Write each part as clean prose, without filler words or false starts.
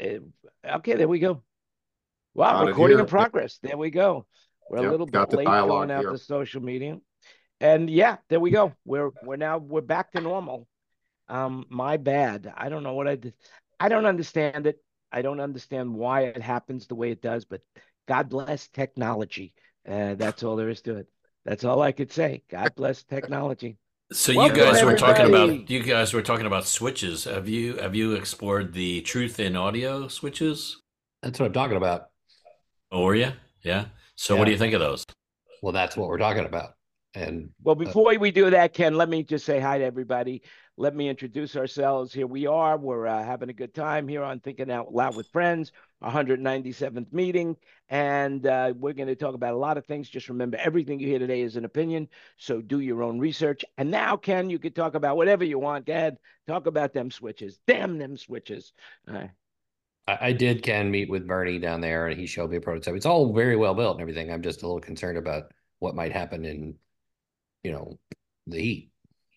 Okay, there we go. Wow, Got it recording in here. Yep. progress. There we go. We're a Yep. little bit Got the late going dialogue out to here. social media. And yeah, there we go. We're back to normal. My bad. I don't know what I did. I don't understand it. I don't understand why it happens the way it does, but God bless technology. That's all there is to it. That's all I could say. God bless technology. So Welcome, everybody. you guys were talking about switches. Have you explored the truth in audio switches? That's what I'm talking about. Oh, were you? Yeah. So what do Yeah. you think of those? Well, that's what we're talking about. And Well, before we do that, Ken, let me just say hi to everybody. Let me introduce ourselves. Here we are. We're having a good time here on Thinking Out Loud with Friends, our 197th meeting. And we're going to talk about a lot of things. Just remember, everything you hear today is an opinion. So do your own research. And now, Ken, you can talk about whatever you want. Go ahead. Talk about them switches. Damn them switches. I did can meet with Bernie down there, and he showed me a prototype. It's all very well built and everything. I'm just a little concerned about what might happen in, you know, the heat.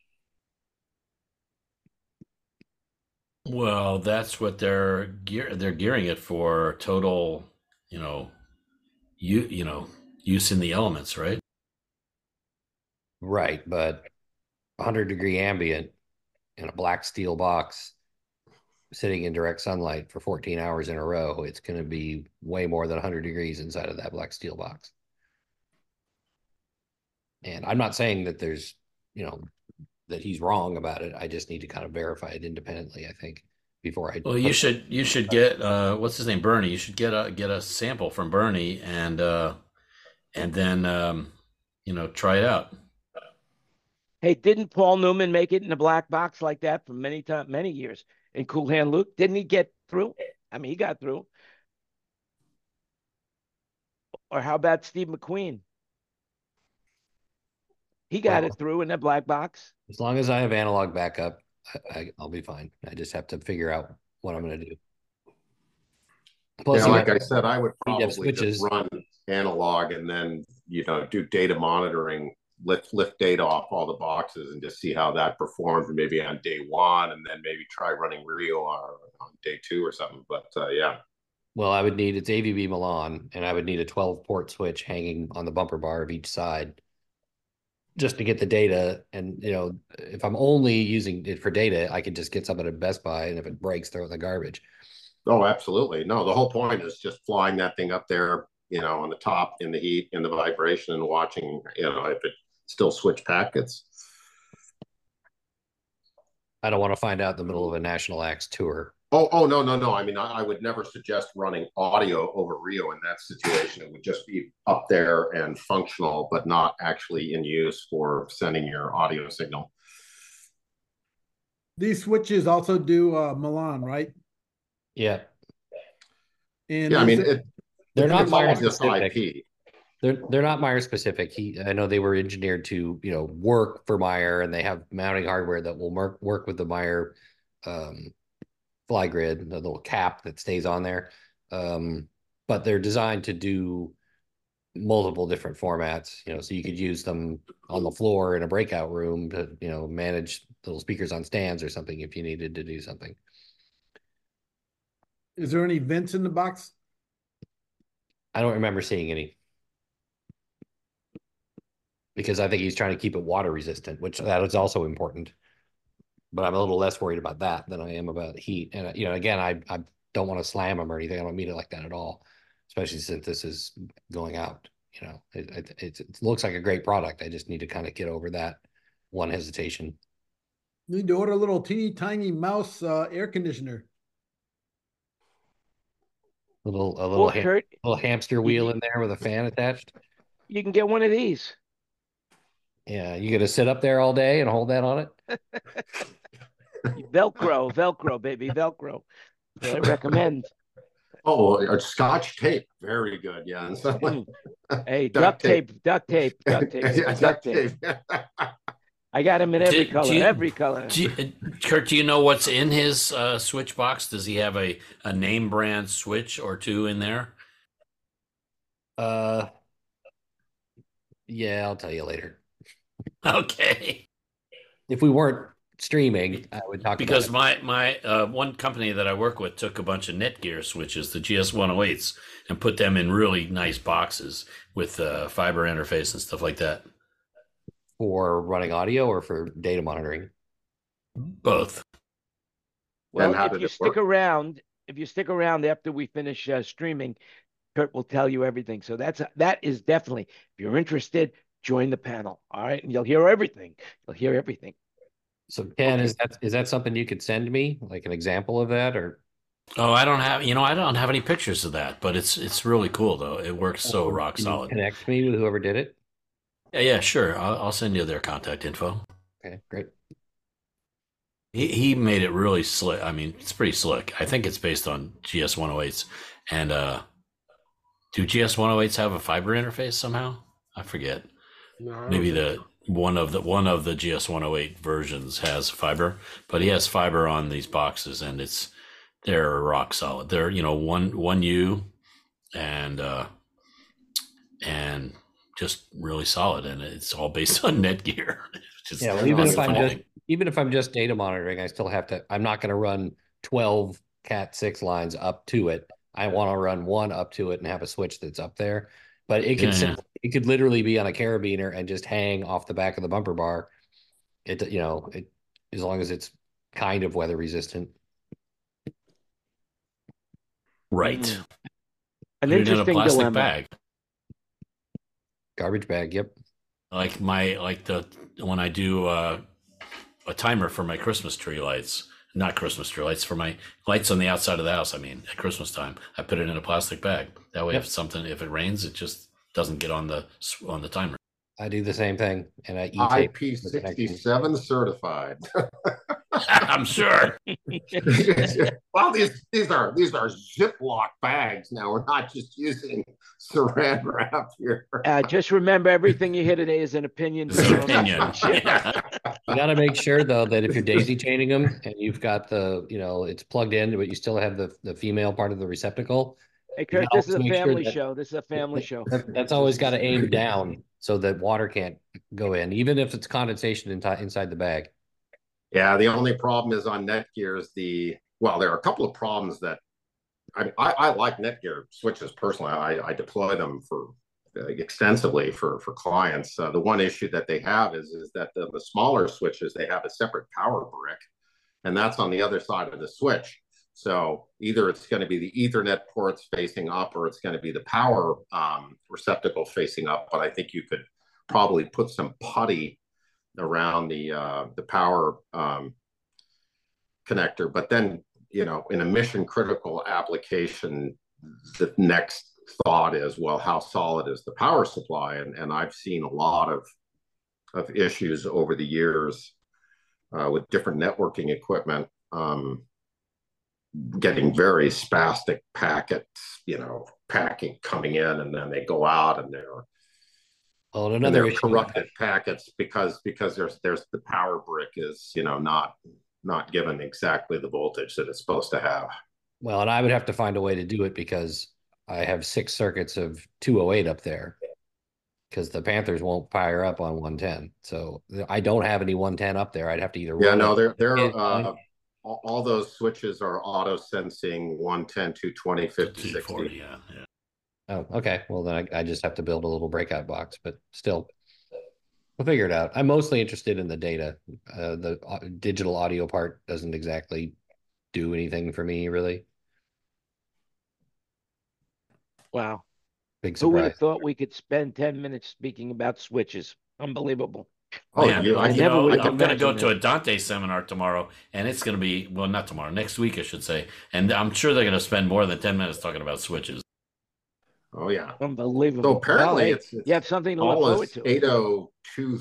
Well, that's what they're gearing it for total, you know, use in the elements, right? Right, but 100-degree ambient in a black steel box sitting in direct sunlight for 14 hours in a row, it's going to be way more than 100 degrees inside of that black steel box. And I'm not saying that there's, you know, that he's wrong about it. I just need to kind of verify it independently, I think, before I Well, put you should get what's his name, Bernie. You should get a sample from Bernie and then try it out. Hey, didn't Paul Newman make it in a black box like that for many years in Cool Hand Luke? Didn't he get through? I mean, he got through. Or how about Steve McQueen? He got it well, through in that black box. as long as I have analog backup, I'll be fine. I just have to figure out what I'm going to do. Plus, Yeah, you like got I said, I would need to have probably just switches. run analog and then, do data monitoring, lift data off all the boxes and just see how that performs maybe on day one, and then maybe try running Rio on day two or something. But yeah. Well, I would need it's AVB Milan, and I would need a 12 port switch hanging on the bumper bar of each side just to get the data. And if I'm only using it for data, I could just get something at Best Buy, and if it breaks, throw it in the garbage. Oh, absolutely. No, the whole point is just flying that thing up there, on the top in the heat, in the vibration, and watching, if it still switch packets. I don't want to find out in the middle of a national acts tour. Oh, no, no, no. I mean, I would never suggest running audio over Rio in that situation. It would just be up there and functional, but not actually in use for sending your audio signal. These switches also do Milan, right? Yeah. And Yeah, I mean, they're not it's all Meyer just specific. IP. They're not Meyer specific. I know they were engineered to work for Meyer, and they have mounting hardware that will work with the Meyer fly grid, the little cap that stays on there. But they're designed to do multiple different formats, so you could use them on the floor in a breakout room to, manage little speakers on stands or something if you needed to do something. Is there any vents in the box? I don't remember seeing any because I think he's trying to keep it water resistant, which that is also important. But I'm a little less worried about that than I am about heat. And again, I don't want to slam him or anything. I don't mean it like that at all, especially since this is going out. It looks like a great product. I just need to kind of get over that one hesitation. You need to order a little teeny tiny mouse air conditioner. A little Or Kurt, little hamster wheel in there with a fan attached. you can get one of these. Yeah, you got to sit up there all day and hold that on it. Velcro, baby, Velcro. I recommend. Oh, Scotch tape, very good. Yeah. Hey, duct tape. Duct tape. I got him in every color. Kurt, do you know what's in his switch box? Does he have a name brand switch or two in there? Yeah, I'll tell you later. Okay. If we weren't streaming, I would talk Because about my one company that I work with took a bunch of Netgear switches, the GS108s, and put them in really nice boxes with fiber interface and stuff like that. for running audio or for data monitoring. Both. Well, And how if did you it stick work? around, if you stick around after we finish streaming, Kurt will tell you everything. So that is definitely, if you're interested, join the panel. All right, and you'll hear everything. You'll hear everything. So Ken, Okay. is that something you could send me, like an example of that, or Oh, I don't have, I don't have any pictures of that, but it's really cool though. It works so rock can you solid. connect me with whoever did it? Yeah, sure. I'll send you their contact info. Okay, great. He made it really slick. I mean, it's pretty slick. I think it's based on GS108s. And do GS108s have a fiber interface somehow? I forget. No, Maybe one of the GS108 versions has fiber, but he has fiber on these boxes, and they're rock solid. They're one U and just really solid, and it's all based on Netgear. Yeah, well, even if I'm just data monitoring, I still have to. I'm not going to run 12 Cat 6 lines up to it. I want to run one up to it and have a switch that's up there. But it could it could literally be on a carabiner and just hang off the back of the bumper bar. It as long as it's kind of weather resistant. Right. An Put it in a interesting plastic dilemma. bag. Garbage bag, yep. Like when I do a timer for my Christmas tree lights, not Christmas tree lights, for my lights on the outside of the house. I mean, at Christmas time, I put it in a plastic bag. That way, if it rains, it just doesn't get on the timer. I do the same thing, and I e-tape IP67 certified. I'm sure. Well, these are Ziploc bags now. We're not just using saran wrap here. Just remember, everything you hear today is an opinion. It's an opinion. Yeah. You got to make sure though that if you're daisy chaining them and you've got it's plugged in, but you still have the female part of the receptacle. Hey, Kurt, this is a family show. This is a family show. That's always got to aim down so that water can't go in, even if it's condensation inside the bag. Yeah, the only problem is on Netgear is there are a couple of problems that I like Netgear switches personally. I deploy them extensively for clients. The one issue that they have is that the smaller switches, they have a separate power brick, and that's on the other side of the switch. So either it's going to be the Ethernet ports facing up, or it's going to be the power receptacle facing up. But I think you could probably put some putty around the power connector. But then, in a mission critical application, the next thought is, well, how solid is the power supply? And I've seen a lot of issues over the years with different networking equipment getting very spastic packets, packing coming in, and then they go out and they're corrupted packets because there's the power brick is not given exactly the voltage that it's supposed to have. Well, and I would have to find a way to do it because I have 6 circuits of 208 up there because the Panthers won't fire up on 110. So I don't have any 110 up there. I'd have to either they're all those switches are auto sensing 110, 220, 50, 60. Yeah. Oh, okay. Well, then I just have to build a little breakout box, but still, we'll figure it out. I'm mostly interested in the data. The digital audio part doesn't exactly do anything for me, really. Wow. Big Who would surprise. have thought we could spend 10 minutes speaking about switches? Unbelievable. Oh, Man, I never would have I'm going to go imagined to it. a Dante seminar tomorrow, and it's going to be, well, not tomorrow, next week, I should say. And I'm sure they're going to spend more than 10 minutes talking about switches. Oh, yeah. Unbelievable. So apparently it's you have something to look forward to. 802,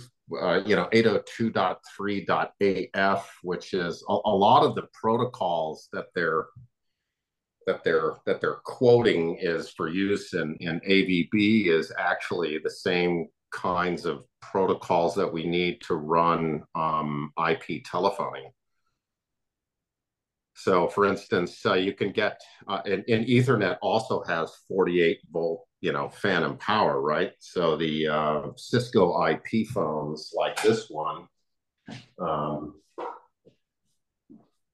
802.3.AF, which is a lot of the protocols that they're quoting is for use in AVB is actually the same kinds of protocols that we need to run IP telephoning. So, for instance, you can get and Ethernet also has 48 volt, phantom power, right? So the Cisco IP phones like this one,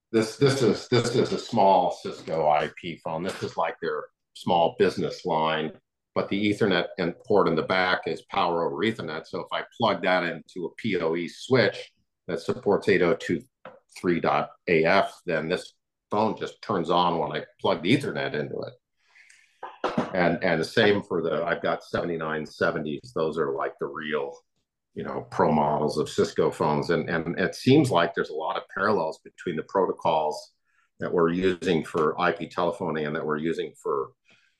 This is a small Cisco IP phone. This is like their small business line, but the Ethernet and port in the back is power over Ethernet. So if I plug that into a PoE switch that supports 802.3.AF, then this phone just turns on when I plug the Ethernet into it. And the same for I've got 7970s. Those are like the real, pro models of Cisco phones. And it seems like there's a lot of parallels between the protocols that we're using for IP telephony and that we're using for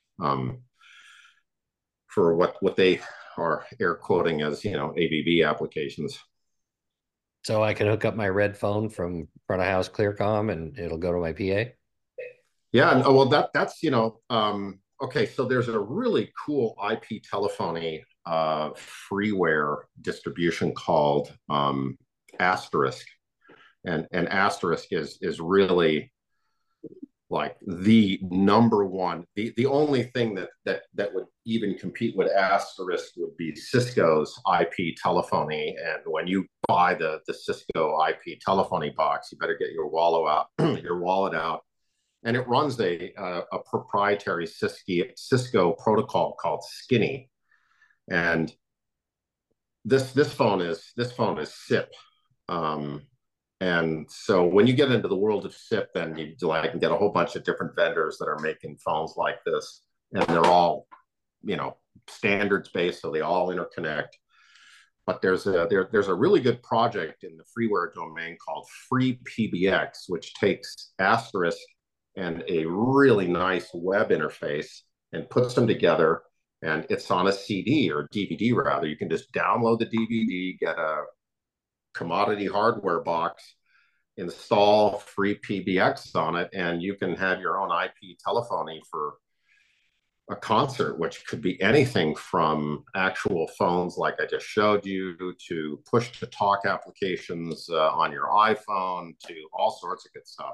what they are air quoting as, ABB applications. So I can hook up my red phone from front of house Clearcom and it'll go to my PA? Yeah, well, that's okay. So there's a really cool IP telephony freeware distribution called Asterisk, and Asterisk is really like the number one. The only thing that would even compete with Asterisk would be Cisco's IP telephony. And when you buy the Cisco IP telephony box, you better get your wallet out. And it runs a proprietary Cisco protocol called Skinny, and this phone is SIP, and so when you get into the world of SIP, then you can get a whole bunch of different vendors that are making phones like this, and they're all standards based, so they all interconnect. But there's a really good project in the freeware domain called FreePBX, which takes Asterisk and a really nice web interface and puts them together, and it's on a CD or DVD rather. You can just download the DVD, get a commodity hardware box, install FreePBX on it, and you can have your own IP telephony for a concert, which could be anything from actual phones like I just showed you to push-to-talk applications on your iPhone to all sorts of good stuff.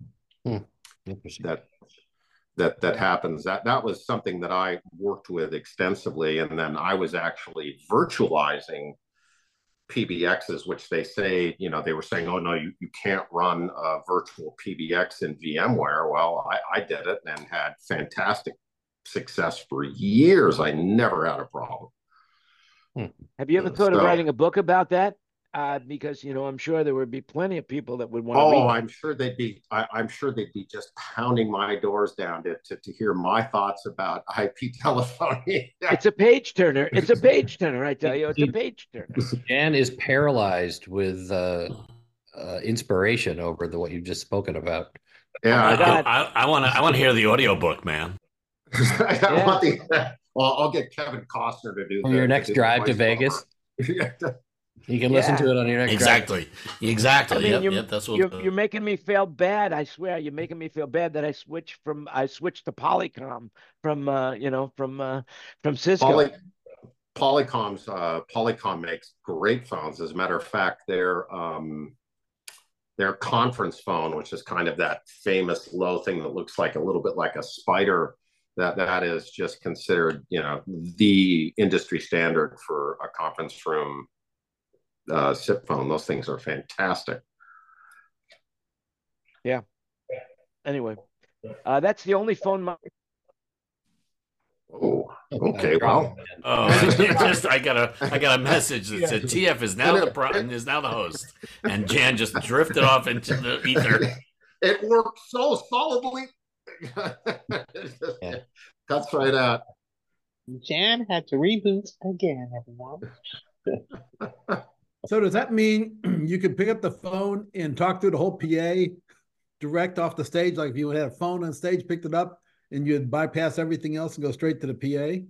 That happens. That was something that I worked with extensively, and then I was actually virtualizing PBXs, which they say, they were saying, oh no, you can't run a virtual PBX in VMware. Well, I did it and had fantastic success for years. I never had a problem. Have you ever thought of writing a book about that? Because I'm sure there would be plenty of people that would want to read. Oh, I'm sure they'd be just pounding my doors down to hear my thoughts about IP telephony. It's a page turner. It's a page turner. I tell you, it's a page turner. Jan is paralyzed with inspiration over what you've just spoken about. Yeah, I want to hear the audiobook, man. I'll get Kevin Costner to do for your next drive to Vegas. You can listen to it on your next Exactly. I mean, that's what you're making me feel bad. I swear, you're making me feel bad that I switched to Polycom from Cisco. Polycom makes great phones. As a matter of fact, their conference phone, which is kind of that famous low thing that looks like a little bit like a spider, that is just considered the industry standard for a conference room SIP phone. Those things are fantastic. Yeah. Anyway, that's the only phone. Oh, okay. Well, I got a message that said TF is now the host, and Jan just drifted off into the ether. It worked so solidly. Cuts right out. Jan had to reboot again, everyone. So does that mean you could pick up the phone and talk through the whole PA direct off the stage? Like if you had a phone on stage, picked it up, and you'd bypass everything else and go straight to the PA?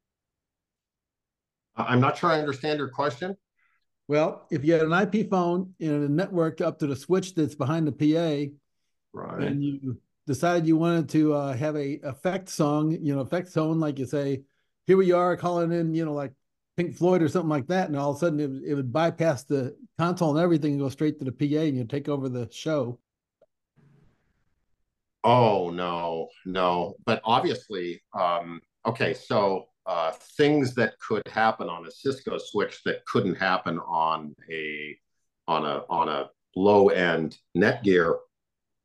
I'm not sure I understand your question. Well, if you had an IP phone and a network up to the switch that's behind the PA, right, and you decided you wanted to have a effect song, effect tone, like you say, here we are calling in, like Pink Floyd or something like that, and all of a sudden it would bypass the console and everything and go straight to the PA, and you'd take over the show. Oh, no. But obviously, okay, so things that could happen on a Cisco switch that couldn't happen on a low-end Netgear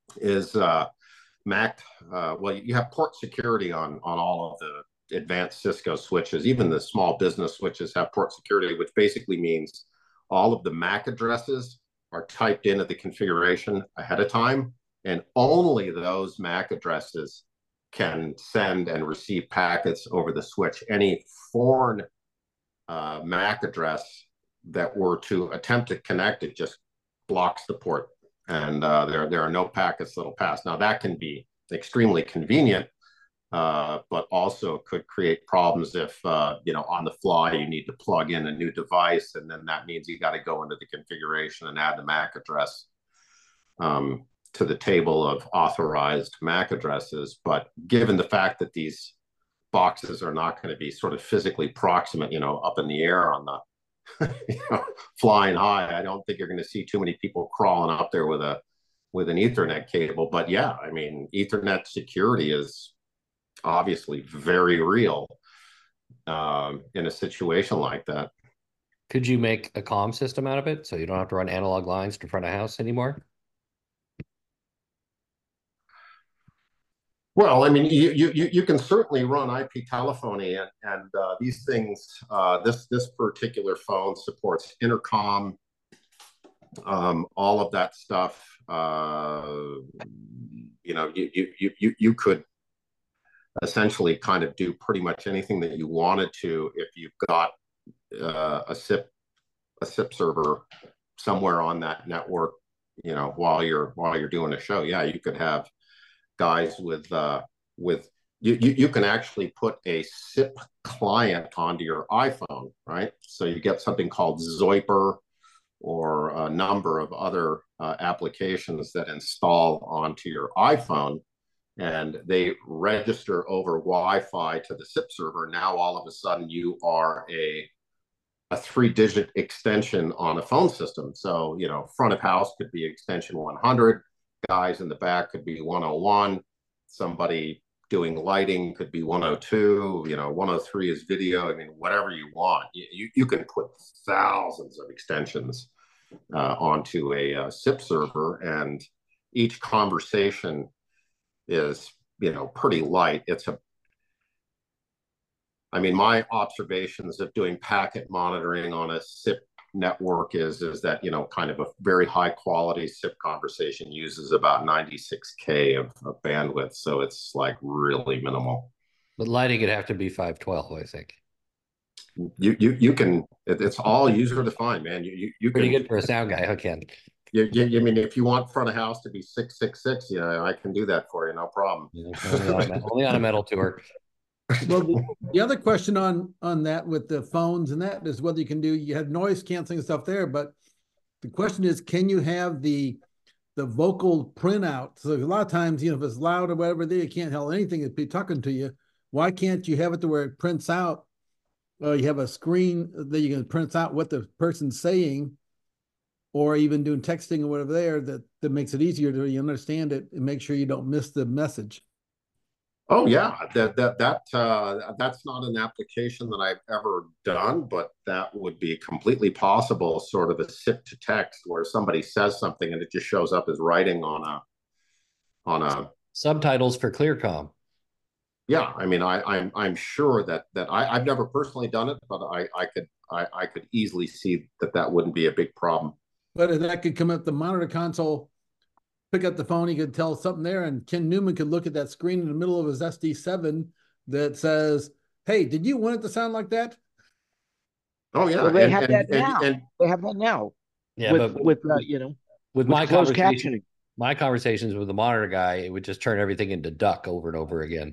is Mac. Well, you have port security on all of the advanced Cisco switches. Even the small business switches have port security, which basically means all of the MAC addresses are typed into the configuration ahead of time, and only those MAC addresses can send and receive packets over the switch. Any foreign MAC address that were to attempt to connect it just blocks the port, and there are no packets that'll pass. Now that can be extremely convenient, but also could create problems if on the fly you need to plug in a new device, and then that means you got to go into the configuration and add the MAC address to the table of authorized MAC addresses. But given the fact that these boxes are not going to be sort of physically proximate, up in the air on the flying high, I don't think you're going to see too many people crawling up there with an Ethernet cable. But yeah, I mean, Ethernet security is obviously very real in a situation like that. Could you make a comm system out of it so you don't have to run analog lines to front of house anymore? Well, I mean, you can certainly run IP telephony, and these things. This particular phone supports intercom, all of that stuff. You could essentially kind of do pretty much anything that you wanted to if you've got a SIP server somewhere on that network. While you're doing a show, yeah, you could have guys with you can actually put a SIP client onto your iPhone, right? So you get something called Zoiper or a number of other applications that install onto your iPhone, and they register over Wi-Fi to the SIP server. Now all of a sudden you are a 3-digit extension on a phone system. So front of house could be extension 100. Guys in the back could be 101. Somebody doing lighting could be 102. 103 is video. I mean, whatever you want. You can put thousands of extensions onto a SIP server, and each conversation is pretty light. My observations of doing packet monitoring on a SIP network is that kind of a very high quality SIP conversation uses about 96K of bandwidth, so it's like really minimal. But lighting would have to be 512, I think. You can, it's all user defined, man. You pretty can, good for a sound guy, Ken. I mean, if you want front of house to be 666, I can do that for you, no problem. Only on a metal tour. Well, the other question on that with the phones and that is whether you have noise canceling stuff there, but the question is, can you have the vocal printout? So a lot of times, if it's loud or whatever, you can't tell anything if people talking to you. Why can't you have it to where it prints out? You have a screen that you can print out what the person's saying, or even doing texting or whatever there that makes it easier to understand it and make sure you don't miss the message. Oh yeah, that's not an application that I've ever done, but that would be completely possible. Sort of a SIP to text where somebody says something and it just shows up as writing on a subtitles for ClearComm. Yeah, I mean, I'm sure that I've never personally done it, but I could easily see that wouldn't be a big problem. But that could come up the monitor console. Pick up the phone, he could tell something there, and Ken Newman could look at that screen in the middle of his SD7 that says, "Hey, did you want it to sound like that?" Oh yeah, well, they have that now. They have that now. Yeah, with my closed captioning. My conversations with the monitor guy, it would just turn everything into duck over and over again.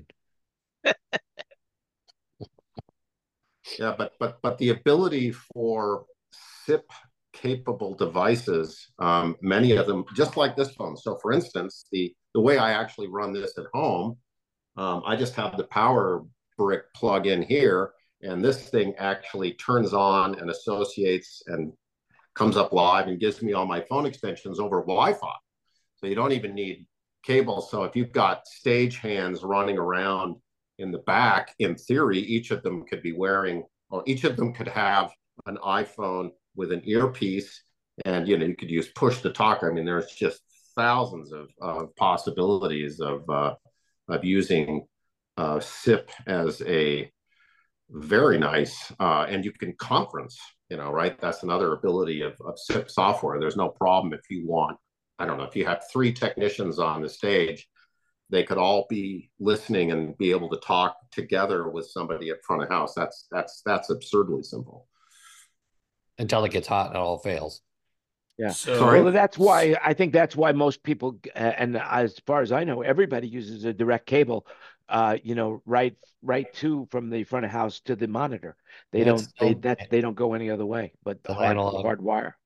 Yeah, but the ability for SIP capable devices, many of them just like this phone. So for instance, the way I actually run this at home, I just have the power brick plug in here, and this thing actually turns on and associates and comes up live and gives me all my phone extensions over Wi-Fi. So you don't even need cables. So if you've got stage hands running around in the back, in theory, each of them could be wearing, or each of them could have an iPhone with an earpiece, and you could use push to talk. I mean, there's just thousands of possibilities of using SIP as a very nice, and you can conference, right? That's another ability of SIP software. There's no problem if you want, I don't know, if you have 3 technicians on the stage, they could all be listening and be able to talk together with somebody at front of house. That's absurdly simple. Until it gets hot and it all fails. Yeah. So, Well, that's why I think that's why most people, and as far as I know, everybody uses a direct cable, right to from the front of house to the monitor. They Yeah, it's don't still they don't go any other way, but still hard analog. wire.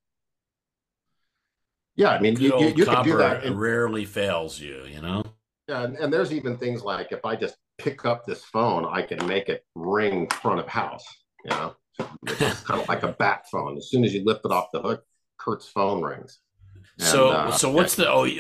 Yeah, I mean, good old you could do copper that. rarely fails you, Yeah, and there's even things like if I just pick up this phone, I can make it ring front of house. It's kind of like a bat phone. As soon as you lift it off the hook, Kurt's phone rings. So what's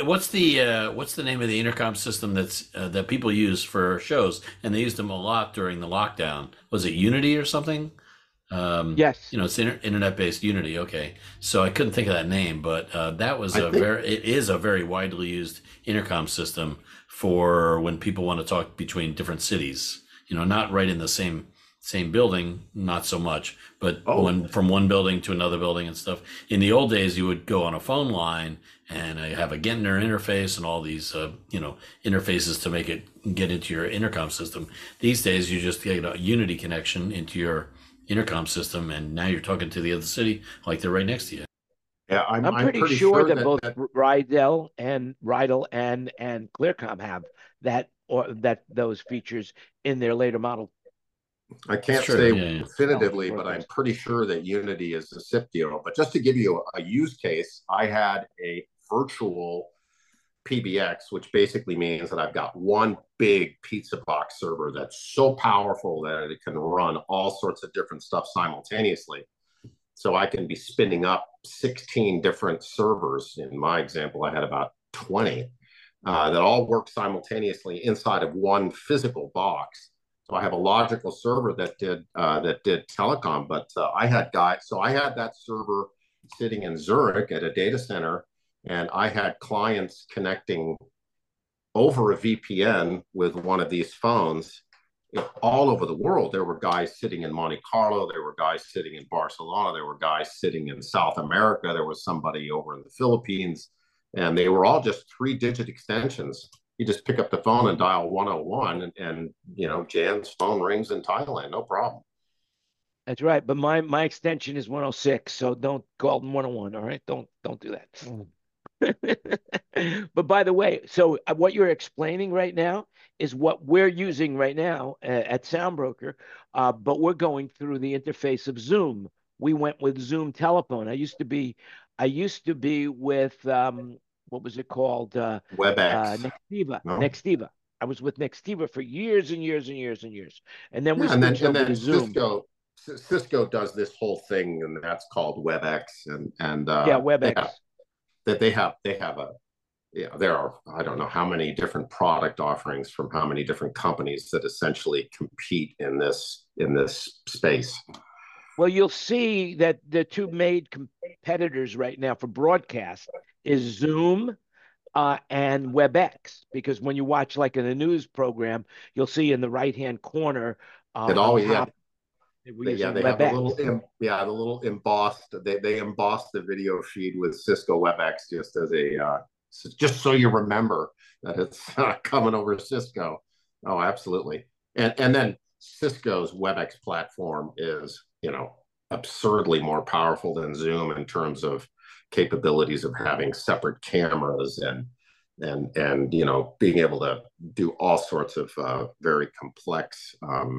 the name of the intercom system that people use for shows, and they used them a lot during the lockdown? Was it Unity or something? Yes. It's internet-based Unity. Okay, so I couldn't think of that name, but that was it is a very widely used intercom system for when people want to talk between different cities. Not right in the same building, not so much, but from one building to another building and stuff. In the old days, you would go on a phone line and have a Gentner interface and all these, interfaces to make it get into your intercom system. These days, you just get a Unity connection into your intercom system, and now you're talking to the other city like they're right next to you. Yeah, I'm pretty sure that both Rydell and Clearcom have that, or that those features in their later model. I can't say definitively, but I'm pretty sure that Unity is a SIP deal. But just to give you a use case, I had a virtual PBX, which basically means that I've got one big pizza box server that's so powerful that it can run all sorts of different stuff simultaneously. So I can be spinning up 16 different servers. In my example, I had about 20 that all work simultaneously inside of one physical box. So I have a logical server that did telecom, but I had that server sitting in Zurich at a data center, and I had clients connecting over a VPN with one of these phones all over the world. There were guys sitting in Monte Carlo. There were guys sitting in Barcelona. There were guys sitting in South America. There was somebody over in the Philippines, and they were all just 3-digit extensions. You just pick up the phone and dial 101, and Jan's phone rings in Thailand, no problem. That's right, but my extension is 106, so don't call them 101. All right, don't do that. But by the way, so what you're explaining right now is what we're using right now at Soundbroker, but we're going through the interface of Zoom. We went with Zoom Telephone. I used to be with what was it called? WebEx. Nextiva. No? Nextiva. I was with Nextiva for years and years and years and years, and then we Yeah, switched over then to Zoom. Cisco does this whole thing, and that's called WebEx, and WebEx. They have there are, I don't know how many different product offerings from how many different companies that essentially compete in this space. Well, you'll see that the two main competitors right now for broadcast is Zoom and WebEx, because when you watch like in a news program, you'll see in the right-hand corner It always, top, they have the little embossed. They embossed the video feed with Cisco WebEx just so you remember that it's coming over Cisco. Oh, absolutely. And then Cisco's WebEx platform is, absurdly more powerful than Zoom in terms of capabilities of having separate cameras and being able to do all sorts of very complex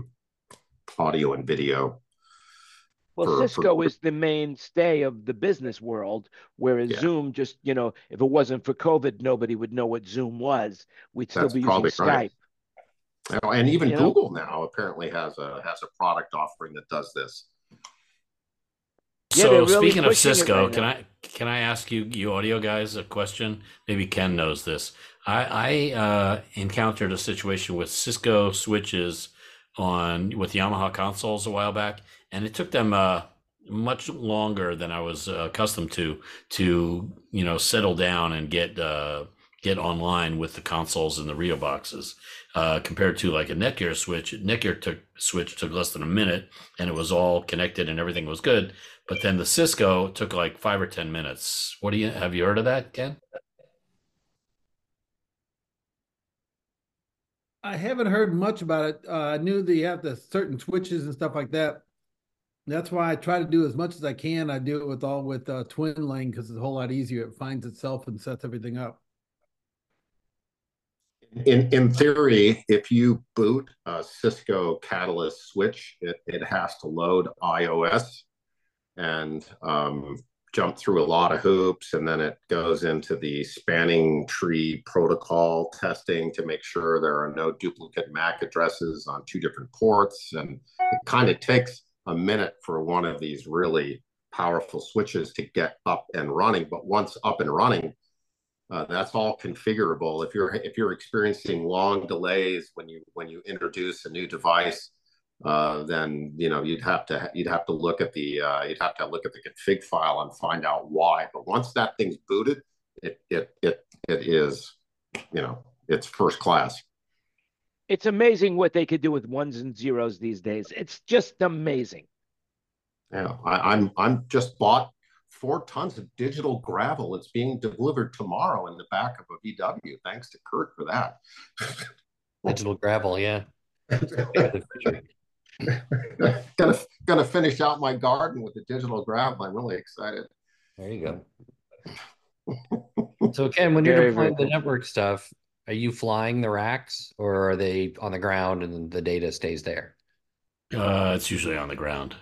audio and video. Well, Cisco is the mainstay of the business world, whereas Zoom just, if it wasn't for COVID, nobody would know what Zoom was. We'd still be using Skype. Right. And even Google now apparently has a product offering that does this. So really speaking of Cisco, can I ask you audio guys a question? Maybe Ken knows this. I encountered a situation with Cisco switches with Yamaha consoles a while back, and it took them much longer than I was accustomed to settle down and get online with the consoles and the Rio boxes, compared to like a Netgear switch. Switch took less than a minute, and it was all connected and everything was good. But then the Cisco took like 5 or 10 minutes. Have you heard of that, Ken? I haven't heard much about it. I knew that you have the certain switches and stuff like that. That's why I try to do as much as I can. I do it with Twin Lane because it's a whole lot easier. It finds itself and sets everything up. In theory, if you boot a Cisco Catalyst switch, it has to load iOS and jump through a lot of hoops, and then it goes into the spanning tree protocol testing to make sure there are no duplicate MAC addresses on 2 different ports. And it kind of takes a minute for one of these really powerful switches to get up and running. But once up and running, that's all configurable. If you're experiencing long delays when you introduce a new device, then you'd have to look at the config file and find out why. But once that thing's booted, it is it's first class. It's amazing what they could do with ones and zeros these days. It's just amazing. Yeah, I'm just bought 4 tons of digital gravel. It's being delivered tomorrow in the back of a VW. Thanks to Kurt for that. Digital gravel, yeah. gonna finish out my garden with the digital gravel. I'm really excited. There you go. So Ken, when you're deploying the network stuff, are you flying the racks or are they on the ground and the data stays there? It's usually on the ground.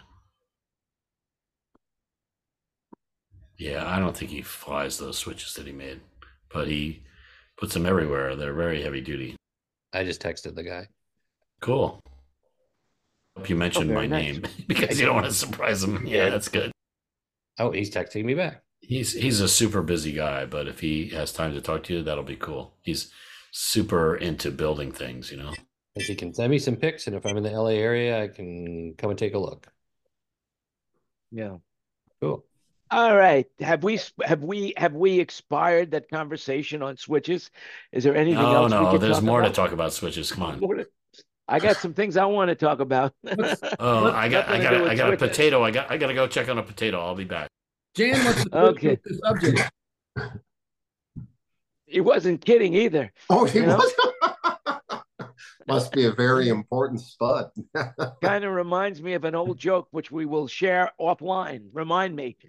Yeah, I don't think he flies those switches that he made, but he puts them everywhere. They're very heavy duty. I just texted the guy. Cool. Hope you mentioned my name because you don't want to surprise him. Yeah, that's good. Oh, he's texting me back. He's a super busy guy, but if he has time to talk to you, that'll be cool. He's super into building things, If he can send me some pics, and if I'm in the LA area, I can come and take a look. Yeah. Cool. All right. Have we expired that conversation on switches? Is there anything else? No, there's more to talk about switches. Come on. I got some things I want to talk about. I got a potato. I got to go check on a potato. I'll be back. Jan, what's the subject? He wasn't kidding either. Oh, he was. Must be a very important spud. Kind of reminds me of an old joke, which we will share offline. Remind me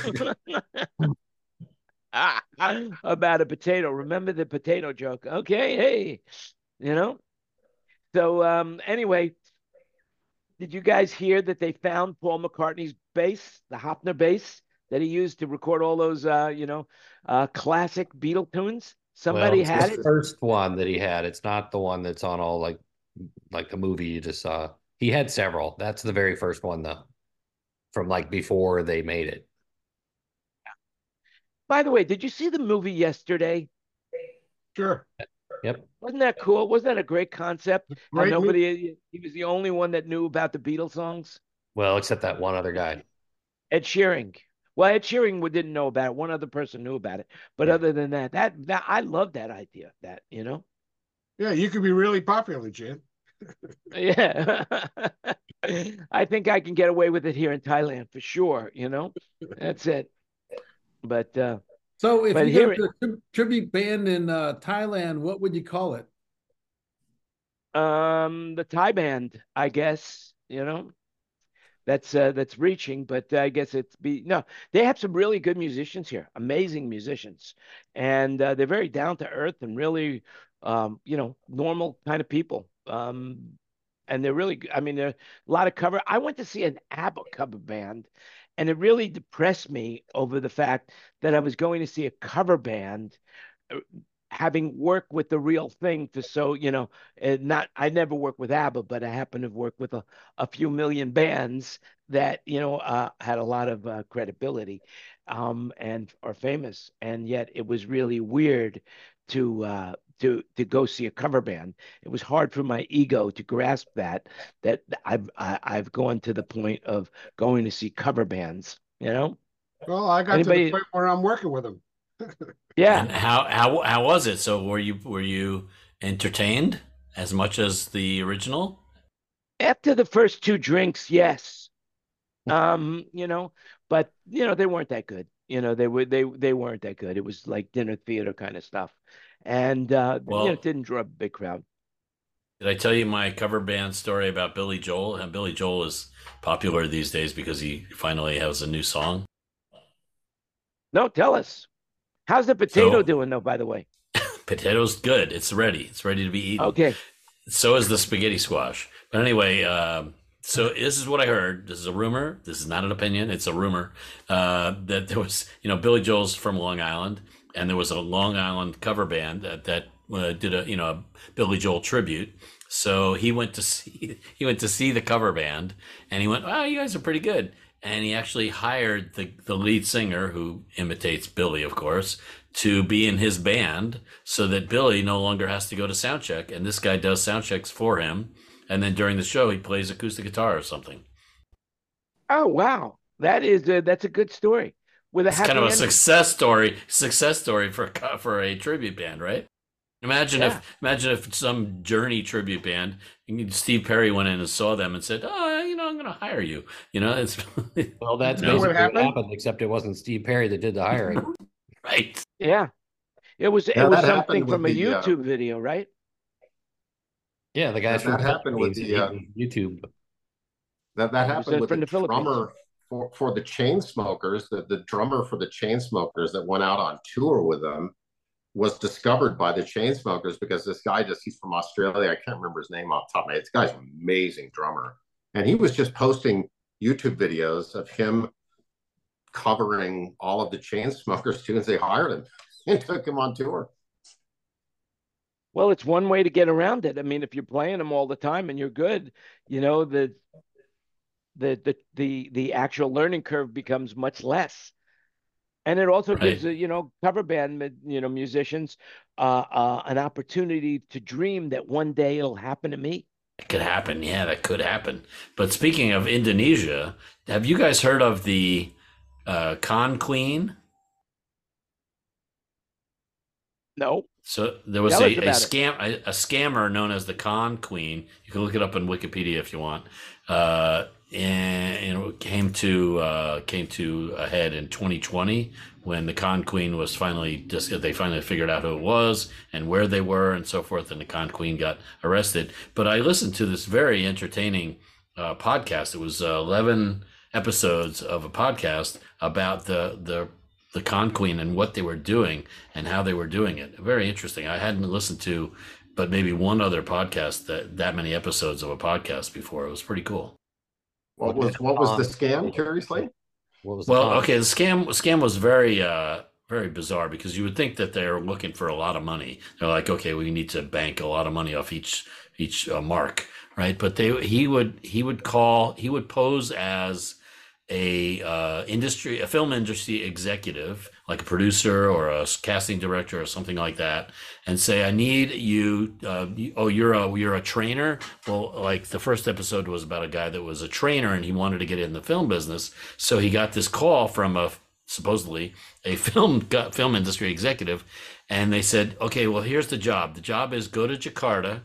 about a potato. Remember the potato joke? Okay, hey, So anyway, did you guys hear that they found Paul McCartney's bass, the Hofner bass that he used to record all those, classic Beatle tunes? Somebody had it. The first one that he had. It's not the one that's on all like the movie you just saw. He had several. That's the very first one though, from like before they made it. By the way, did you see the movie yesterday? Sure. Yep. Wasn't that cool? Wasn't that a great concept? How he was the only one that knew about the Beatles songs. Well, except that one other guy. Ed Sheeran. Well, Ed Sheeran didn't know about it. One other person knew about it. But other than that I love that idea. Yeah, you could be really popular, Jan. Yeah. I think I can get away with it here in Thailand for sure. That's it. But so if you have a tribute band in Thailand, what would you call it? The Thai band, I guess. That's reaching, but I guess they have some really good musicians here, amazing musicians, and they're very down to earth and really, normal kind of people. And they're really, there are a lot of cover. I went to see an ABBA cover band, and it really depressed me over the fact that I was going to see a cover band having worked with the real thing I never worked with ABBA, but I happen to have worked with a few million bands that, had a lot of credibility, and are famous. And yet it was really weird to to go see a cover band. It was hard for my ego to grasp that I've gone to the point of going to see cover bands. You know, Well, I got to the anybody? point where I'm working with them. Yeah. And how was it? So were you entertained as much as the original? After the first two drinks, yes. You know, but they weren't that good. They weren't that good. It was like dinner theater kind of stuff. And it Well, didn't draw a big crowd. did I tell you my cover band story about Billy Joel? And Billy Joel is popular these days because he finally has a new song. No, tell us. How's the potato So doing though, by the way? potatoes good. It's ready. It's ready to be eaten. Okay. So is the spaghetti squash. But anyway, so this is what I heard. This is a rumor. This is not an opinion. It's a rumor that there was, Billy Joel's from Long Island, and there was a Long Island cover band that did a Billy Joel tribute. So he went to see the cover band, and he went, "Oh, you guys are pretty good." And he actually hired the lead singer, who imitates Billy, of course, to be in his band so that Billy no longer has to go to sound check. And this guy does sound checks for him. And then during the show, he plays acoustic guitar or something. Oh wow, that's a good story with a It's happy kind of a ending. success story for a tribute band, right? Imagine Yeah. if some Journey tribute band, Steve Perry went in and saw them and said, "Oh, I'm going to hire you." It's Well, that's You know what basically what happened? happened, except it wasn't Steve Perry that did the hiring. right. Yeah, it was Yeah, something that happened from with a the YouTube video, right? Yeah, the guys that, from that happened with Philippines the YouTube. that It was happened with from the the Philippines. drummer for the Chainsmokers. The drummer for the Chainsmokers that went out on tour with them was discovered by the Chainsmokers because this guy he's from Australia. I can't remember his name off the top of my head. This guy's an amazing drummer. And he was just posting YouTube videos of him covering all of the Chainsmokers tunes. They hired him and took him on tour. Well, it's one way to get around it. I mean, if you're playing them all the time and you're good, the actual learning curve becomes much less. And it also gives Right. cover band musicians an opportunity to dream that one day it'll happen to me. It could happen. Yeah, that could happen. But speaking of Indonesia, have you guys heard of the Con Queen? No, So there was tell us a about it. scammer known as the Con Queen. You can look it up on Wikipedia if you want. And it came to a head in 2020 when the Con Queen was they finally figured out who it was and where they were and so forth, and the Con Queen got arrested. But I listened to this very entertaining podcast. It was 11 episodes of a podcast about the Con Queen and what they were doing and how they were doing it. Very interesting. I hadn't listened to but maybe one other podcast that many episodes of a podcast before. It was pretty cool. What was the scam, curiously? What was the Well, con? okay, the scam was very very bizarre because you would think that they're looking for a lot of money. They're like, okay, we need to bank a lot of money off each mark, right? But he would pose as a film industry executive, like a producer or a casting director or something like that, and say, "I need you. You're a trainer." Well, like the first episode was about a guy that was a trainer and he wanted to get in the film business, so he got this call from supposedly a film industry executive, and they said, "Okay, well, here's the job. The job is go to Jakarta."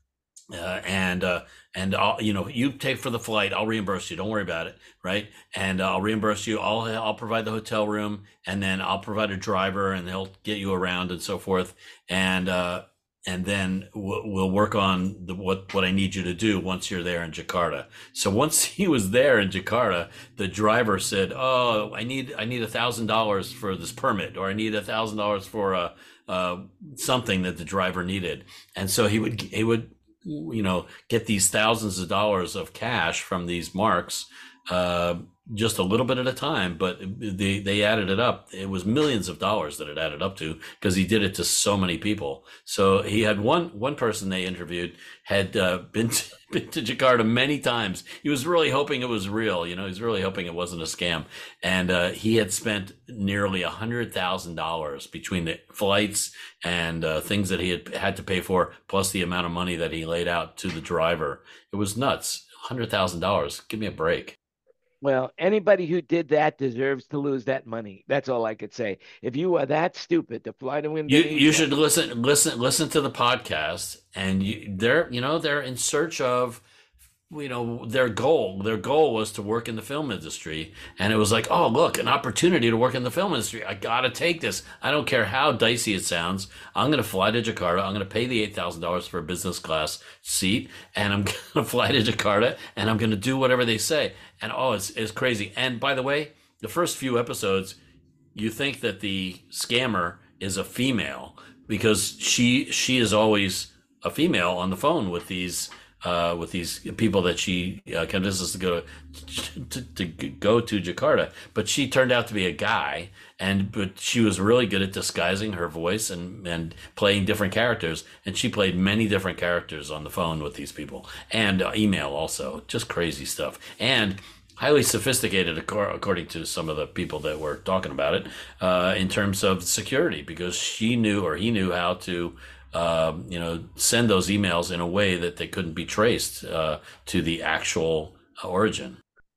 And I'll, you pay for the flight. I'll reimburse you. Don't worry about it, right? And I'll reimburse you. I'll provide the hotel room, and then I'll provide a driver, and they'll get you around and so forth. And then we'll work on what I need you to do once you're there in Jakarta. So once he was there in Jakarta, the driver said, "Oh, I need $1,000 for this permit, or I need $1,000 for something that the driver needed." And so he would get these thousands of dollars of cash from these marks just a little bit at a time, but they added it up. It was millions of dollars that it added up to because he did it to so many people. So he had one person they interviewed had been to Jakarta many times. He was really hoping it was real. He was really hoping it wasn't a scam. And he had spent nearly $100,000 between the flights and things that he had to pay for, plus the amount of money that he laid out to the driver. It was nuts. $100,000. Give me a break. Well, anybody who did that deserves to lose that money. That's all I could say. If you are that stupid to fly to Indonesia, You should listen to the podcast, and they're in search of their goal. Their goal was to work in the film industry, and it was like, oh, look, an opportunity to work in the film industry. I gotta take this. I don't care how dicey it sounds. I'm gonna fly to Jakarta. I'm gonna pay the $8,000 for a business class seat, and I'm gonna fly to Jakarta, and I'm gonna do whatever they say. And it's crazy. And by the way, the first few episodes, you think that the scammer is a female because she is always a female on the phone with these people that she convinces to go to go to Jakarta, but she turned out to be a guy, but she was really good at disguising her voice and playing different characters, and she played many different characters on the phone with these people and email also, just crazy stuff and highly sophisticated according to some of the people that were talking about it in terms of security, because he knew how to send those emails in a way that they couldn't be traced to the actual origin.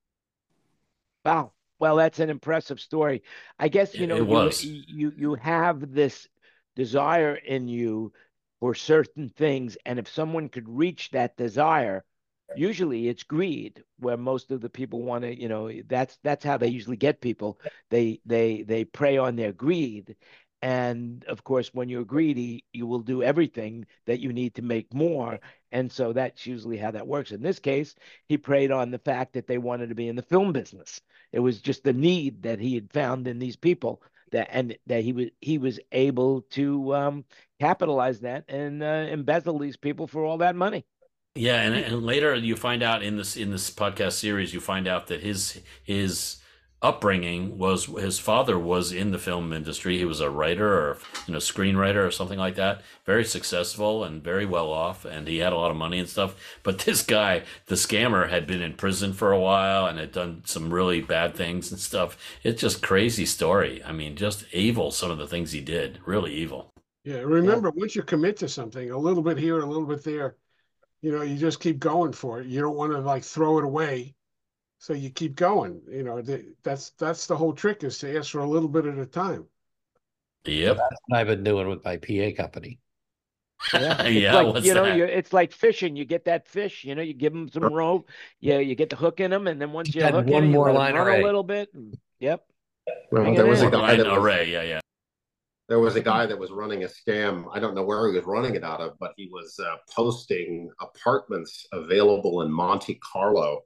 wow. Well, that's an impressive story. I guess It was. you have this desire in you for certain things, and if someone could reach that desire, usually it's greed, where most of the people want to, that's how they usually get people. They prey on their greed. And of course, when you're greedy, you will do everything that you need to make more. And so that's usually how that works. In this case, he preyed on the fact that they wanted to be in the film business. It was just the need that he had found in these people that he was able to capitalize that and embezzle these people for all that money. Yeah, and later you find out in this podcast series, you find out that his upbringing was his father was in the film industry. He was a writer or screenwriter or something like that. Very successful and very well off, and he had a lot of money and stuff. But this guy, the scammer, had been in prison for a while and had done some really bad things and stuff. It's just crazy story. I mean, just evil. Some of the things he did, really evil. Yeah, remember, once you commit to something, a little bit here, a little bit there, you just keep going for it. You don't want to like throw it away. So you keep going. That's the whole trick, is to ask for a little bit at a time. Yep. That's what I've been doing with my PA company. Yeah, Yeah. What's that? it's like fishing. You get that fish, you give them some rope, you get the hook in them, and then once you Add hook one in it, you more let 'em line run array. a little bit. And, yep. Well, Bring there it was a in. guy that was Array. Yeah. there was a guy that was running a scam. I don't know where he was running it out of, but he was posting apartments available in Monte Carlo,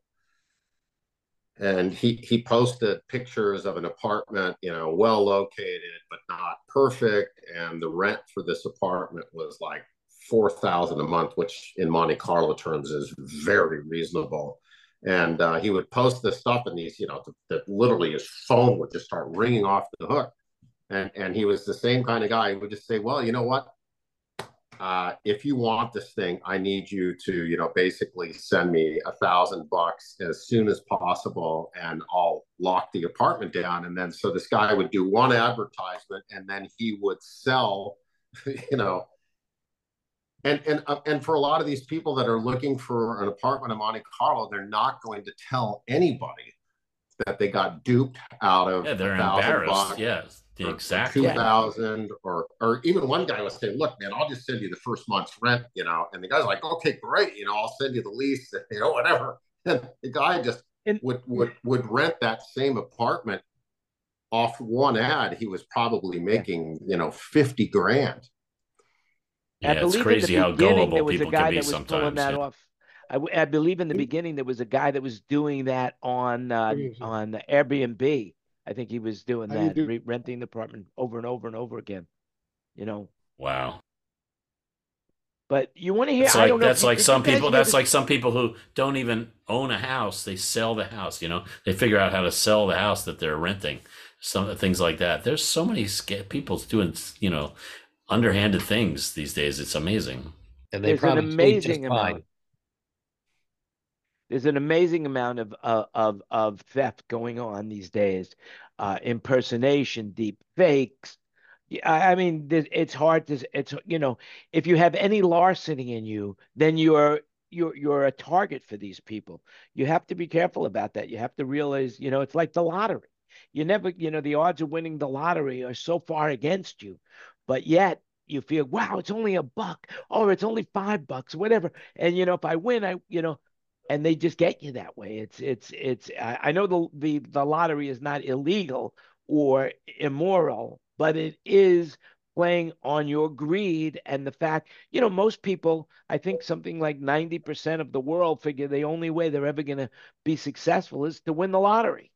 and he posted pictures of an apartment, well located but not perfect, and the rent for this apartment was like 4,000 a month, which in Monte Carlo terms is very reasonable. And he would post this stuff, and these, that literally his phone would just start ringing off the hook. And he was the same kind of guy. He would just say, well, you know what? If you want this thing, I need you to, basically send me $1,000 as soon as possible, and I'll lock the apartment down. And then, so this guy would do one advertisement, and then he would sell, you know, and for a lot of these people that are looking for an apartment in Monte Carlo, they're not going to tell anybody that they got duped out of Yeah, they're $1,000 embarrassed. Yes, exactly. 2,000, or even one guy was saying, look, man, I'll just send you the first month's rent, and the guy's like, okay, great, I'll send you the lease, whatever. And the guy just would rent that same apartment off one ad. He was probably making 50 grand. Yeah, it's crazy how gullible people can be sometimes. Pulling that off. I believe in the beginning there was a guy that was doing that on Airbnb. I think he was doing that, renting the apartment over and over and over again. Wow. But you want to hear? It's I don't like know if that's you like did. You some guys people. hear That's this? like some people who don't even own a house. They sell the house. They figure out how to sell the house that they're renting. Some things like that. There's so many people doing underhanded things these days. It's amazing. And they There's an probably sleep just amazing fine. amount. There's an amazing amount of theft going on these days, impersonation, deep fakes. Yeah, I mean, it's hard to if you have any larceny in you, then you're a target for these people. You have to be careful about that. You have to realize, it's like the lottery. You never, the odds of winning the lottery are so far against you, but yet you feel, wow, it's only $1, or it's only $5, whatever. And if I win, and they just get you that way. I know the lottery is not illegal or immoral, but it is playing on your greed and the fact, most people, I think something like 90% of the world figure the only way they're ever going to be successful is to win the lottery.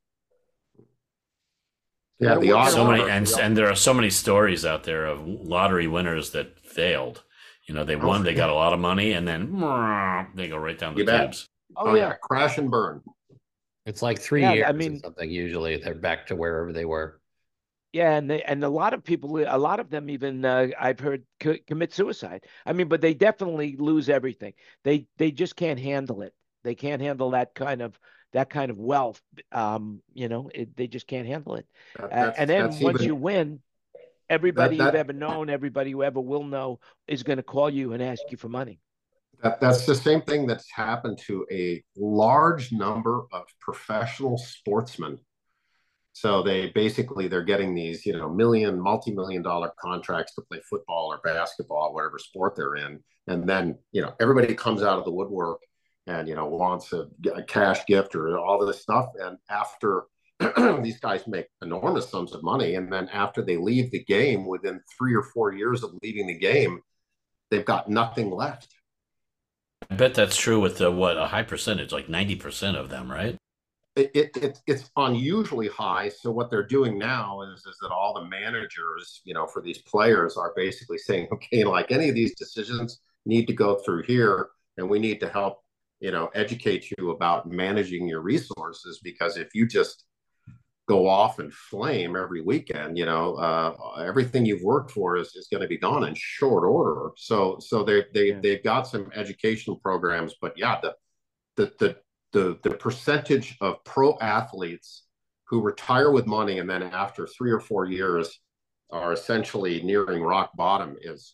Yeah, the odds So many, are and there are so many stories out there of lottery winners that failed. They won, they got a lot of money, and then they go right down the tubes. Oh yeah, crash and burn. It's like 3 Yeah, years I or mean, something. Usually they're back to wherever they were. yeah, and a lot of people, a lot of them even I've heard commit suicide. I mean, but they definitely lose everything. They just can't handle it. They can't handle that kind of wealth. They just can't handle it. And then That's once even you win, everybody you've that ever known, everybody who ever will know, is going to call you and ask you for money. that's the same thing that's happened to a large number of professional sportsmen. So they're getting these, multi-million dollar contracts to play football or basketball, whatever sport they're in. And then, everybody comes out of the woodwork and, wants a cash gift or all this stuff. And after these guys make enormous sums of money, and then after they leave the game, within 3 or 4 years of leaving the game, they've got nothing left. I bet that's true with a high percentage, like 90% of them, right? It's unusually high. So what they're doing now is that all the managers, for these players are basically saying, okay, like any of these decisions need to go through here, and we need to help, educate you about managing your resources, because if you just go off and flame every weekend, everything you've worked for is going to be gone in short order. So they've got some education programs, but yeah, the percentage of pro athletes who retire with money and then after 3 or 4 years are essentially nearing rock bottom is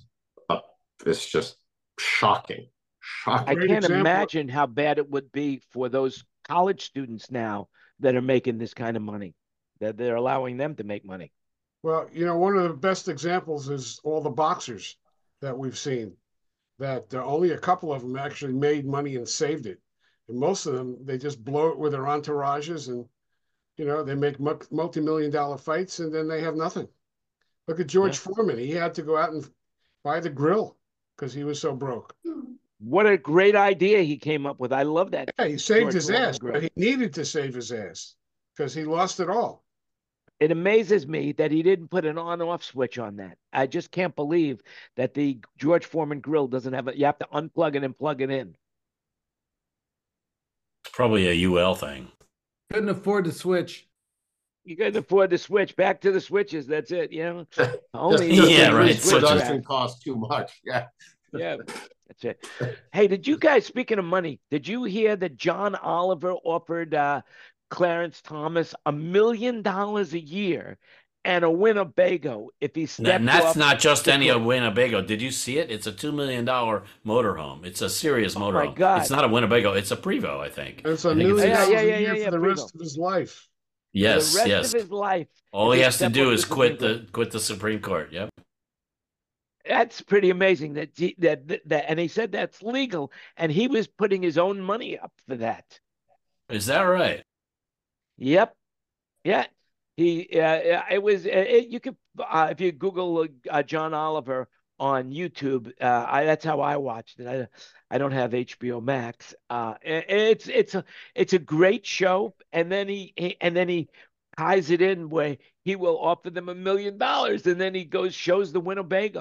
just shocking. I can't imagine how bad it would be for those college students now that are making this kind of money, that they're allowing them to make money. Well, one of the best examples is all the boxers that we've seen, that only a couple of them actually made money and saved it. And most of them, they just blow it with their entourages, and, they make multi-million-dollar fights, and then they have nothing. Look at George Foreman. He had to go out and buy the grill because he was so broke. What a great idea he came up with. I love that. Yeah, he saved George his Foreman ass, grill. but he needed to save his ass because he lost it all. It amazes me that he didn't put an on-off switch on that. I just can't believe that the George Foreman grill doesn't have you have to unplug it and plug it in. It's probably a UL thing. Couldn't afford to switch. You couldn't afford the switch. Back to the switches. That's it. Only Yeah, right. Production costs too much. Yeah. Yeah, that's it. Hey, did you guys, speaking of money, did you hear that John Oliver offered Clarence Thomas $1 million a year and a Winnebago if he stepped And that's off not just the any court? Winnebago. Did you see it? It's a $2 million motorhome. It's a serious Oh my motorhome. God. It's not a Winnebago. It's a Prevost, I think. And it's I $1 think million it's- a year for the Prevost. rest of his life. Yes, For the rest yes. of his life. All if he has to step do off is the Supreme quit Court. the Supreme Court. Yep. That's pretty amazing that and he said that's legal, and he was putting his own money up for that. Is that right? Yep. Yeah. It was, you could, if you Google John Oliver on YouTube, that's how I watched it. I don't have HBO Max. It's a great show. And then he ties it in where he will offer them $1 million. And then he shows the Winnebago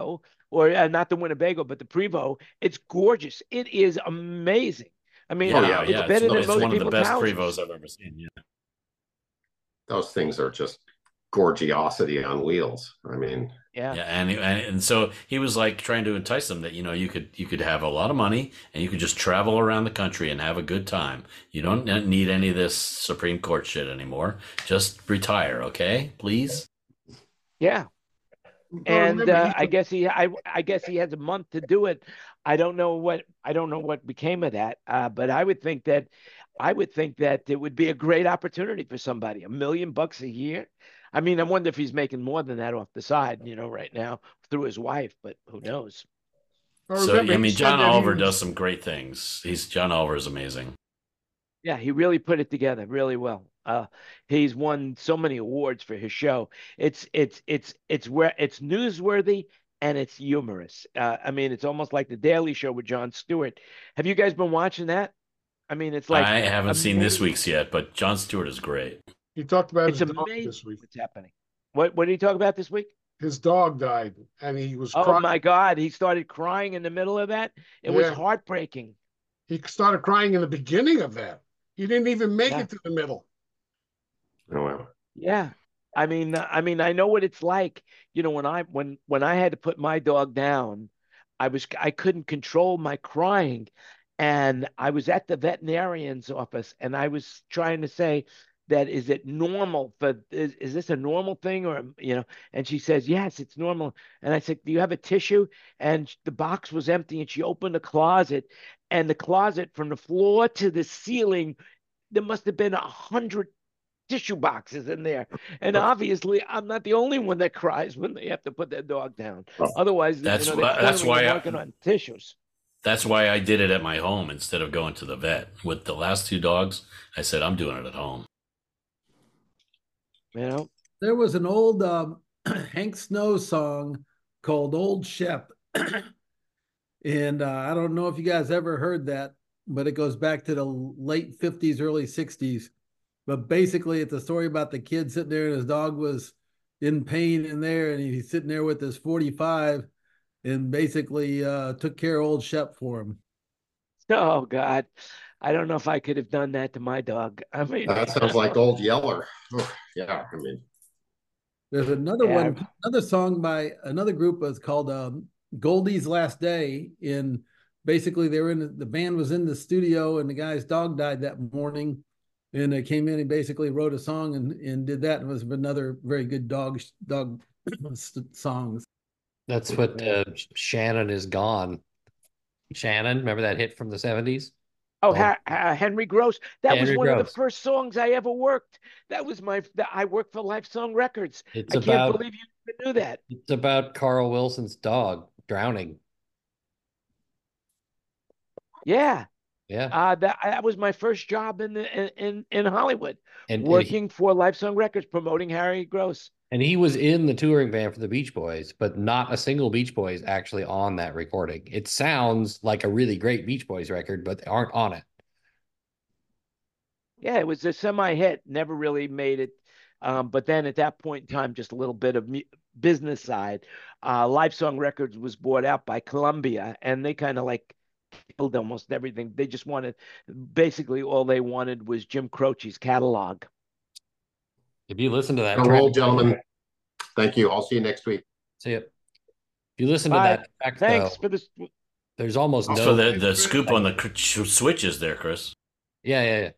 or not the Winnebago, but the Prevost. It's gorgeous. It is amazing. I mean, Yeah, it's yeah, better than it's most one of the people's best houses. Prevos I've ever seen. Yeah. Those things are just gorgeosity on wheels. I mean, Yeah. Yeah, and so he was like trying to entice them that you could have a lot of money and you could just travel around the country and have a good time. You don't need any of this Supreme Court shit anymore. Just retire, okay? Please. Yeah. Well, And remember, I guess he has a month to do it. I don't know what became of that. But I would think that it would be a great opportunity for somebody. $1 million a year. I mean, I wonder if he's making more than that off the side, right now through his wife, but who knows? So I he mean, said John that he Oliver was- does some great things. John Oliver is amazing. Yeah, he really put it together really well. He's won so many awards for his show. It's newsworthy and it's humorous. I mean, it's almost like the Daily Show with Jon Stewart. Have you guys been watching that? I mean, it's like I haven't seen this amazing. week's yet, but Jon Stewart is great. He talked about It's his dog amazing this week. what's happening. What did he talk about this week? His dog died, and he was Oh crying. my God, he started crying in the middle of that. It was Yeah. heartbreaking. He started crying in the beginning of that. He didn't even make Yeah. it to the middle. oh well. Yeah. I know what it's like. When I had to put my dog down, I couldn't control my crying. And I was at the veterinarian's office and I was trying to say that is it normal is this a normal thing or and she says, yes, it's normal. And I said, do you have a tissue? And the box was empty and she opened the closet and the closet from the floor to the ceiling, there must have been 100 tissue boxes in there. And obviously, I'm not the only one that cries when they have to put their dog down. Otherwise, That's they that's clearly why are working on tissues. That's why I did it at my home instead of going to the vet. With the last two dogs, I said I'm doing it at home. There was an old Hank Snow song called Old Shep. And I don't know if you guys ever heard that, but it goes back to the late 50s, early 60s. But basically, it's a story about the kid sitting there and his dog was in pain in there, and he's sitting there with his 45 and basically took care of old Shep for him. Oh God, I don't know if I could have done that to my dog. I mean, That sounds like Old Yeller. Yeah, I mean, there's another Yeah. one, another song by another group was called Goldie's Last Day. And basically, the band was in the studio, and the guy's dog died that morning. And they came in and basically wrote a song and did that. And it was another very good dog songs. That's what Shannon is gone. Shannon, remember that hit from the 70s? Oh, Henry Gross. That was Henry one of Gross. the first songs I ever worked. I worked for Life Song Records. It's I can't about believe you even knew that. it's about Carl Wilson's dog drowning. Yeah. Yeah. That was my first job in Hollywood, And working for Life Song Records, promoting Harry Gross. and he was in the touring band for the Beach Boys, but not a single Beach Boys actually on that recording. It sounds like a really great Beach Boys record, but they aren't on it. Yeah, it was a semi-hit, never really made it. But then at that point in time, just a little bit of business side. Life Song Records was bought out by Columbia, and they kind of like killed almost everything. They just basically all they wanted was Jim Croce's catalog. If you listen to that roll, track, gentlemen. Thank you. I'll see you next week. see it. If you listen to Bye. that track, Thanks though, for this. there's almost no. So the scoop on the switches there, Chris. Yeah.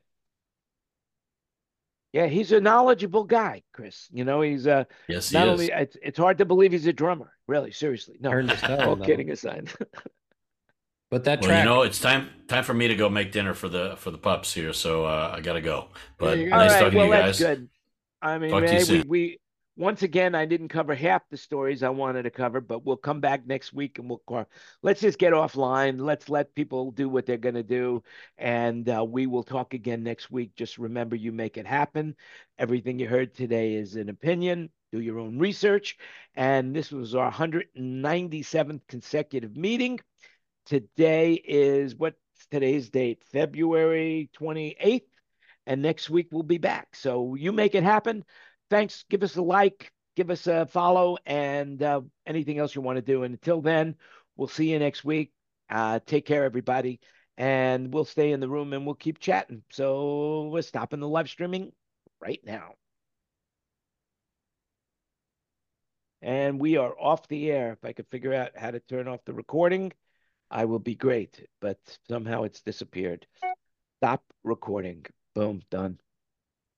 Yeah, he's a knowledgeable guy, Chris. He's Yes, he not is. only it's hard to believe he's a drummer. Really, seriously. No, Turned his all stone, though. kidding aside. But that Well, track, it's time for me to go make dinner for the pups here, so I gotta go. But Yeah, you All nice right, talking well, to you that's guys. good. I mean, Talk to you hey, soon. we once again, I didn't cover half the stories I wanted to cover, but we'll come back next week and let's just get offline. Let's let people do what they're going to do, and we will talk again next week. Just remember, you make it happen. Everything you heard today is an opinion. Do your own research, and this was our 197th consecutive meeting. Today is what's today's date? February 28th. And next week we'll be back. So you make it happen. Thanks. Give us a like, give us a follow and anything else you want to do. And until then, we'll see you next week. Take care, everybody. And we'll stay in the room and we'll keep chatting. So we're stopping the live streaming right now. And we are off the air. If I could figure out how to turn off the recording, I will be great. But somehow it's disappeared. Stop recording. Boom, done.